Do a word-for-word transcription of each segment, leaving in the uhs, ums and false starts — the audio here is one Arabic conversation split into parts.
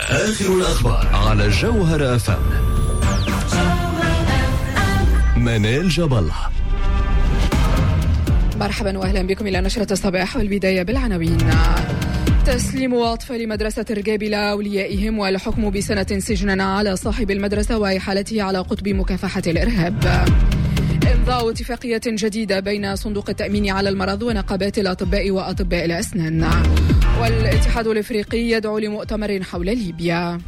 آخر الأخبار على جوهر أف أم. منال جبل. مرحبا وأهلا بكم إلى نشرة الصباح، والبداية بالعناوين. تسليم أطفال مدرسة رقاب إلى أوليائهم والحكم بسنة سجن على صاحب المدرسة وإحالته على قطب مكافحة الإرهاب. إمضاء اتفاقية جديدة بين صندوق التأمين على المرض ونقابات الأطباء وأطباء الأسنان. والاتحاد الإفريقي يدعو لمؤتمر حول ليبيا.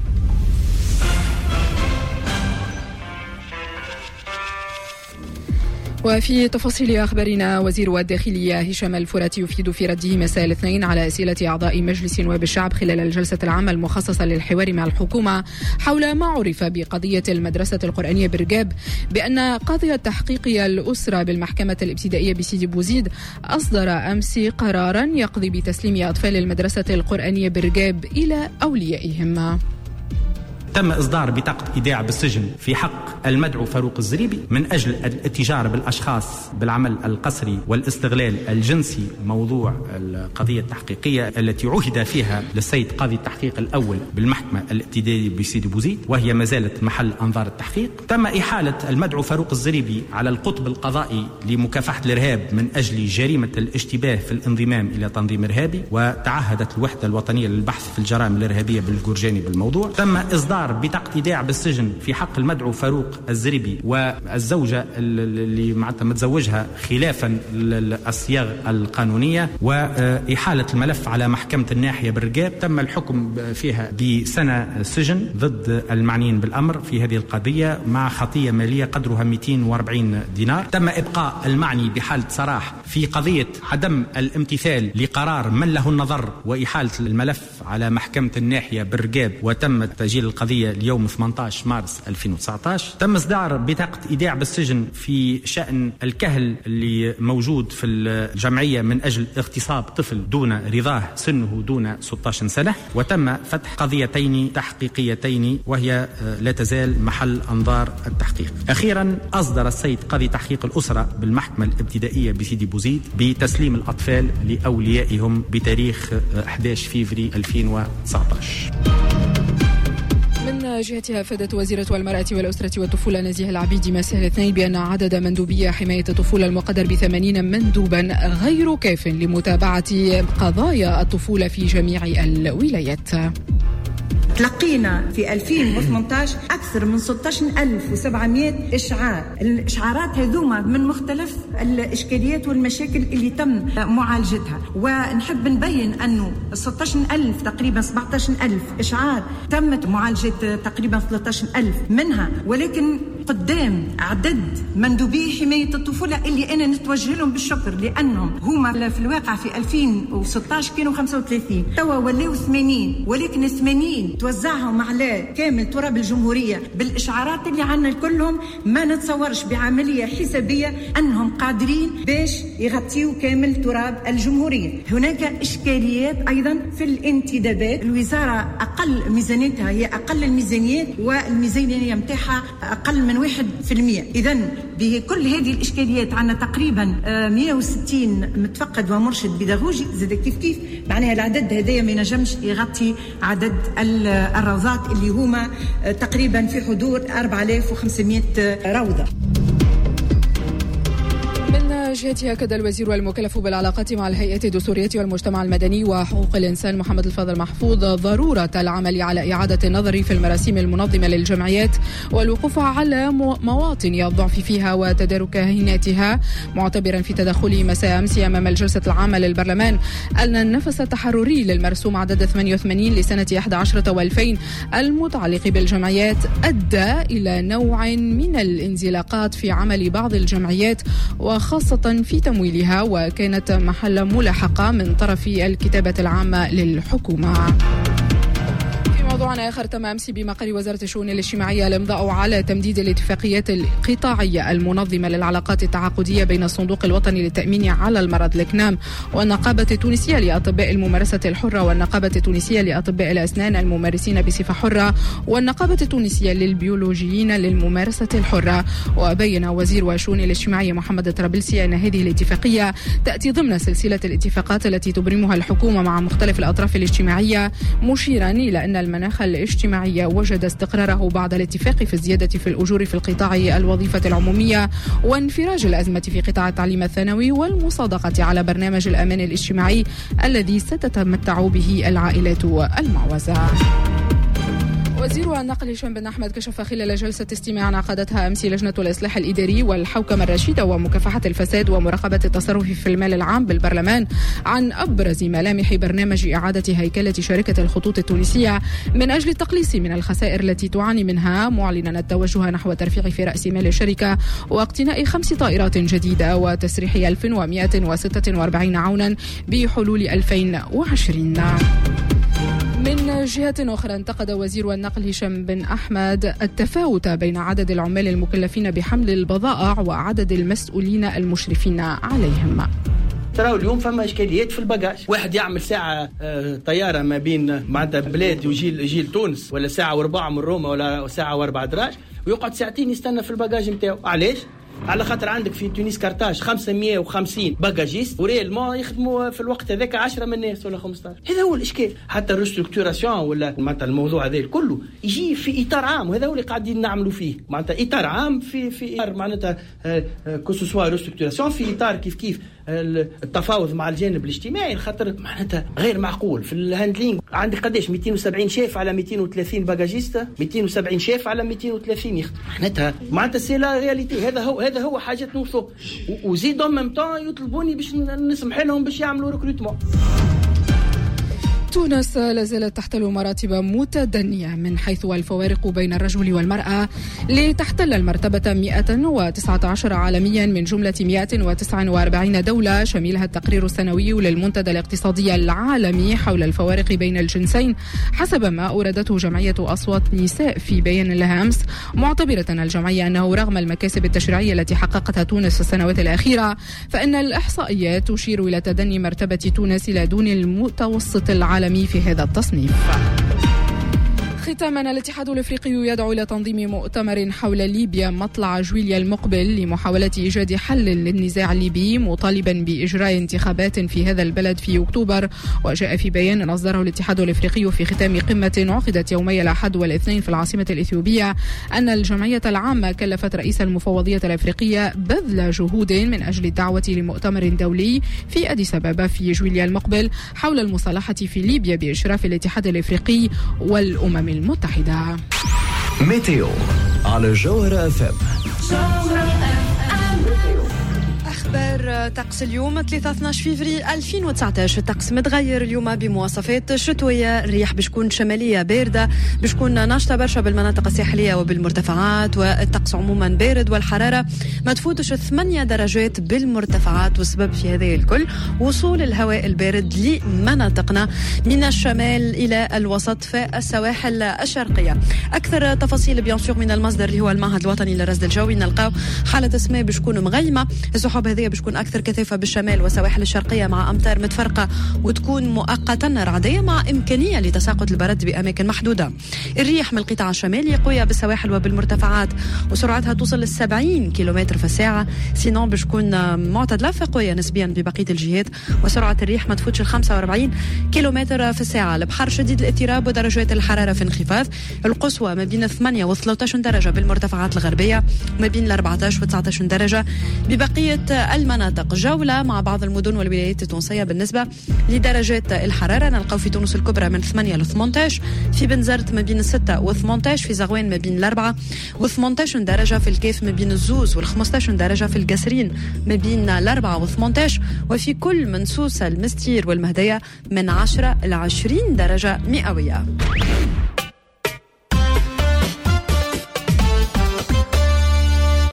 وفي تفاصيل أخبارنا، وزير الداخلية هشام الفراتي يفيد في رده مساء الاثنين على أسئلة أعضاء مجلس نواب الشعب خلال الجلسة العامة المخصصة للحوار مع الحكومة حول ما عرف بقضية المدرسة القرآنية برقاب، بأن قاضي التحقيق الأسرة بالمحكمة الابتدائية بسيدي بوزيد أصدر أمس قرارا يقضي بتسليم أطفال المدرسة القرآنية برقاب إلى أوليائهم. تم إصدار بطاقة إيداع بالسجن في حق المدعو فاروق الزريبي من أجل الاتجار بالأشخاص بالعمل القسري والاستغلال الجنسي، موضوع القضية التحقيقية التي عهد فيها للسيد قاضي التحقيق الأول بالمحكمة الابتدائية بسيدي بوزيد، وهي ما زالت محل أنظار التحقيق. تم إحالة المدعو فاروق الزريبي على القطب القضائي لمكافحة الإرهاب من أجل جريمة الاشتباه في الانضمام إلى تنظيم إرهابي، وتعهدت الوحدة الوطنية للبحث في الجرائم الإرهابية بالجرجاني بالموضوع. تم إصدار بطاقة إيداع بالسجن في حق المدعو فاروق الزريبي والزوجة اللي معناتها متزوجها خلافا للصياغ القانونية، وإحالة الملف على محكمة الناحية بالرقاب. تم الحكم فيها بسنة سجن ضد المعنيين بالأمر في هذه القضية مع خطية مالية قدرها مئتين وأربعين دينار. تم إبقاء المعني بحالة سراح في قضية عدم الامتثال لقرار من له النظر وإحالة الملف على محكمة الناحية بالرقاب، وتم تأجيل القضية اليوم ثمانية عشر مارس ألفين وتسعة عشر. تم إصدار بطاقة إيداع بالسجن في شأن الكهل اللي موجود في الجمعية من أجل اغتصاب طفل دون رضاه سنه دون ستة عشر سنة، وتم فتح قضيتين تحقيقيتين وهي لا تزال محل أنظار التحقيق. أخيرا أصدر السيد قاضي تحقيق الأسرة بالمحكمة الابتدائية بسيدي بوزيد بتسليم الأطفال لأوليائهم بتاريخ أحد عشر فبراير ألفين وتسعة عشر. من جهتها أفادت وزيرة المرأة والأسرة والطفولة نزيه العبيدي مساء الاثنين بأن عدد مندوبية حماية الطفولة المقدر بثمانين مندوبا غير كاف لمتابعة قضايا الطفولة في جميع الولايات. تلقينا في ألفين وثمانية عشر أكثر من ستة عشر ألف وسبعمئة إشعار. الإشعارات هذوما من مختلف الإشكاليات والمشاكل اللي تم معالجتها، ونحب نبين أنه ستة عشر ألف تقريبا سبعة عشر ألف إشعار تمت معالجة تقريبا ثلاثة عشر ألف منها، ولكن قدام عدد مندوبي حماية الطفولة اللي أنا نتوجه لهم بالشكر، لأنهم هما في الواقع في ألفين وستة عشر كانوا خمسة وثلاثين، توا ولاو ثمانين، ولكن ثمانين توزعهم على كامل تراب الجمهورية بالإشعارات اللي عنا كلهم. ما نتصورش بعملية حسابية أنهم قادرين باش يغطيوا كامل تراب الجمهورية. هناك إشكاليات أيضا في الانتدابات. الوزارة أقل ميزانيتها هي أقل الميزانيات، والميزانية متاعها أقل من واحد في المية. إذن بكل هذه الإشكاليات عنا تقريبا مئة وستين متفقد ومرشد بيداغوجي زاد كيف كيف، معناها العدد هذايا ما ينجمش يغطي عدد الروضات اللي هما تقريبا في حدود أربعة آلاف وخمسمئة روضة. من جهتها أكد الوزير المكلف بالعلاقات مع الهيئات الدستورية والمجتمع المدني وحقوق الإنسان محمد الفاضل محفوظ ضرورة العمل على إعادة النظر في المراسيم المنظمة للجمعيات والوقوف على مواطن الضعف فيها وتدارك هيناتها، معتبرا في تدخله مساء أمس أمام الجلسة العامة للبرلمان أن النفس التحرري للمرسوم عدد ثمانية وثمانين لسنة أحد عشر وألفين المتعلق بالجمعيات أدى إلى نوع من الانزلاقات في عمل بعض الجمعيات وخاصة في تمويلها، وكانت محل ملاحقة من طرف الكتابة العامة للحكومة. موضوع آخر، تم أمس بمقر وزارة الشؤون الاجتماعية الإمضاء على تمديد الاتفاقيات القطاعية المنظمة للعلاقات التعاقدية بين الصندوق الوطني للتأمين على المرض الإكنام والنقابة التونسية لأطباء الممارسة الحرة والنقابة التونسية لأطباء الأسنان الممارسين بصفة حرة والنقابة التونسية للبيولوجيين للممارسة الحرة. وبين وزير الشؤون الاجتماعية محمد الطرابلسي أن هذه الاتفاقية تأتي ضمن سلسلة الاتفاقات التي تبرمها الحكومة مع مختلف الأطراف الاجتماعية، مشيرا إلى أن المناخ المناخ الاجتماعي وجد استقراره بعد الاتفاق في الزيادة في الأجور في القطاع الوظيفة العمومية وانفراج الأزمة في قطاع التعليم الثانوي والمصادقة على برنامج الأمان الاجتماعي الذي ستتمتع به العائلات المعوزة. وزير النقل هشام بن أحمد كشف خلال جلسة استماع عقدتها أمس لجنة الإصلاح الإداري والحوكمة الرشيدة ومكافحة الفساد ومراقبة التصرف في المال العام بالبرلمان عن أبرز ملامح برنامج إعادة هيكلة شركة الخطوط التونسية من أجل التقليص من الخسائر التي تعاني منها، معلنا التوجه نحو ترفيع في رأس مال الشركة واقتناء خمس طائرات جديدة وتسريح ألف ومئة وستة وأربعين عونا بحلول ألفين وعشرين. من جهة أخرى انتقد وزير النقل هشام بن أحمد التفاوت بين عدد العمال المكلفين بحمل البضائع وعدد المسؤولين المشرفين عليهم. ترى اليوم فما إشكاليات في الباجاج، واحد يعمل ساعة طيارة ما بين معناتها بلاد ويجي يجي لتونس، ولا ساعة وربع من روما، ولا ساعة واربع دراج، ويقعد ساعتين يستنى في الباجاج نتاعو. علاش؟ على خاطر عندك في تونس كارتاج خمسمائة وخمسين باجاجيست وريال ما يخدموا في الوقت هذاك عشرة من الناس ولا خمسة عشر. هذا هو الاشكال. حتى الريستركتوراسيون ولا معناتها الموضوع هذا كله يجي في اطار عام، وهذا هو اللي قاعدين نعملوا فيه، معناتها اطار عام في في اطار معناتها كوسوسوا ريستركتوراسيون في اطار كيف كيف التفاوض مع الجانب الاجتماعي، خاطر معناتها غير معقول. في الهاندلينج عندك قداش مئتين وسبعين شيف على مئتين وثلاثين باجاجيست، مئتين وسبعين شيف على مئتين وثلاثين يخدم، معناتها معناتها سي لا رياليتي. هذا هو هذا هو حاجه نوصل، وزيدوا ميم طون يطلبوني باش نسمح لهم باش يعملوا ريكروتمون. تونس لازالت تحتل مراتب متدنية من حيث الفوارق بين الرجل والمرأة لتحتل المرتبة مئة وتسعة عشر عالميا من جملة مئة وتسعة وأربعين دولة، شملها التقرير السنوي للمنتدى الاقتصادي العالمي حول الفوارق بين الجنسين حسب ما أوردته جمعية أصوات نساء في بيان لها أمس، معتبرة الجمعية أنه رغم المكاسب التشريعية التي حققتها تونس في السنوات الأخيرة فإن الإحصائيات تشير إلى تدني مرتبة تونس إلى دون المتوسط العالمي في هذا التصنيف. ختاما، الاتحاد الافريقي يدعو الى تنظيم مؤتمر حول ليبيا مطلع جويليا المقبل لمحاوله ايجاد حل للنزاع الليبي، مطالبا باجراء انتخابات في هذا البلد في اكتوبر. وجاء في بيان اصدره الاتحاد الافريقي في ختام قمه عقدت يومي الاحد والاثنين في العاصمه الاثيوبيه ان الجمعيه العامه كلفت رئيس المفوضيه الافريقيه بذل جهود من اجل الدعوه لمؤتمر دولي في اديس أبابا في جويليا المقبل حول المصالحه في ليبيا باشراف الاتحاد الافريقي والامم المتحدة. ميتيو على جوهرة اف ام. أخبار طقس اليوم ثلاثة عشر فبراير ألفين وتسعة عشر. الطقس متغير اليوم بمواصفات شتوية، الرياح بتكون شمالية باردة، بتكون ناشطة برشا بالمناطق الساحلية وبالمرتفعات، والطقس عموما بارد، والحرارة ما تفوتش ثمانية درجات بالمرتفعات. والسبب في هذا الكل وصول الهواء البارد لمناطقنا من الشمال إلى الوسط في السواحل الشرقية. أكثر تفاصيل بيان سور من المصدر اللي هو المعهد الوطني للرصد الجوي، نلقاو حالة سماء بتكون مغيمة، السحب هذه بتكون أكثر كثافة بالشمال والسواحل الشرقية مع أمطار متفرقة وتكون مؤقتا رعدية مع إمكانية لتساقط البرد بأماكن محدودة. الريح من القطاع الشمالي قوية بالسواحل وبالمرتفعات وسرعتها توصل للسبعين كيلومتر في الساعة، سينون بتكون معتدلة فقوية نسبيا ببقية الجهات، وسرعة الريح ما تفوتش خمسة وأربعين كيلومتر في الساعة. البحر شديد الاضطراب ودرجات الحرارة في انخفاض، القصوى ما بين ثمانية وثلاثة عشر درجة بالمرتفعات الغربية، ما بين أربعة عشر وتسعة عشر درجة ببقية المناطق. جولة مع بعض المدن والولايات التونسية بالنسبة لدرجات الحرارة، نلقاو في تونس الكبرى من ثمانية ل ثمانية عشر، في بنزرت ما بين ستة و ثمانية عشر، في زغوان ما بين الأربعة و ثمانية عشر درجة، في الكيف ما بين الزوز وال خمسة عشر درجة، في القصرين ما بين الأربعة و ثمانية عشر، وفي كل منسوسة المستير والمهدية من عشرة إلى عشرين درجة مئوية.